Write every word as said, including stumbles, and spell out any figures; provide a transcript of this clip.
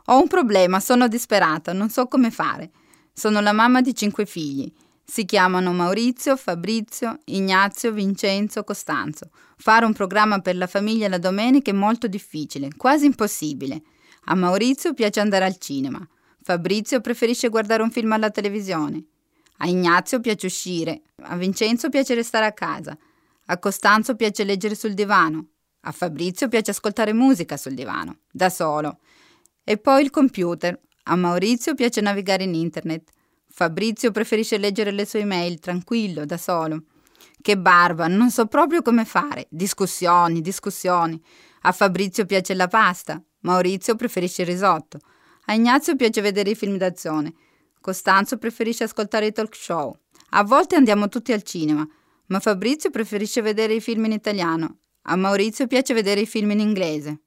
Ho un problema, sono disperata, non so come fare. Sono la mamma di cinque figli. Si chiamano Maurizio, Fabrizio, Ignazio, Vincenzo, Costanzo. Fare un programma per la famiglia la domenica è molto difficile, quasi impossibile. A Maurizio piace andare al cinema. Fabrizio preferisce guardare un film alla televisione. A Ignazio piace uscire. A Vincenzo piace restare a casa. A Costanzo piace leggere sul divano. A Fabrizio piace ascoltare musica sul divano, da solo. E poi il computer. A Maurizio piace navigare in internet. Fabrizio preferisce leggere le sue email, tranquillo, da solo. Che barba, non so proprio come fare. Discussioni, discussioni. A Fabrizio piace la pasta. Maurizio preferisce il risotto. A Ignazio piace vedere i film d'azione. Costanzo preferisce ascoltare i talk show. A volte andiamo tutti al cinema, ma Fabrizio preferisce vedere i film in italiano. A Maurizio piace vedere i film in inglese.